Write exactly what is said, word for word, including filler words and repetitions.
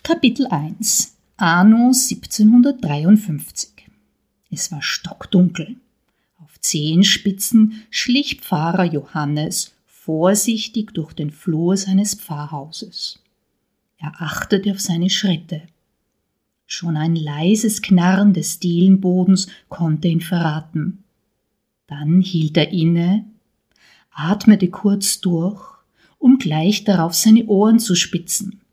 Kapitel eins. Anno siebzehnhundertdreiundfünfzig. Es war stockdunkel. Auf Zehenspitzen schlich Pfarrer Johannes vorsichtig durch den Flur seines Pfarrhauses. Er achtete auf seine Schritte. Schon ein leises Knarren des Dielenbodens konnte ihn verraten. Dann hielt er inne, atmete kurz durch, um gleich darauf seine Ohren zu spitzen.